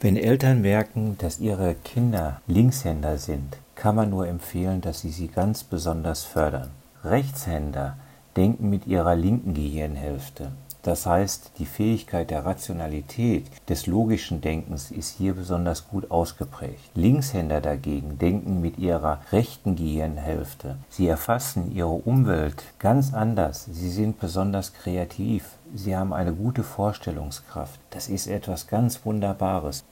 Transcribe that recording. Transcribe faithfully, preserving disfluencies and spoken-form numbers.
Wenn Eltern merken, dass ihre Kinder Linkshänder sind, kann man nur empfehlen, dass sie sie ganz besonders fördern. Rechtshänder denken mit ihrer linken Gehirnhälfte. Das heißt, die Fähigkeit der Rationalität, des logischen Denkens ist hier besonders gut ausgeprägt. Linkshänder dagegen denken mit ihrer rechten Gehirnhälfte. Sie erfassen ihre Umwelt ganz anders. Sie sind besonders kreativ. Sie haben eine gute Vorstellungskraft. Das ist etwas ganz Wunderbares.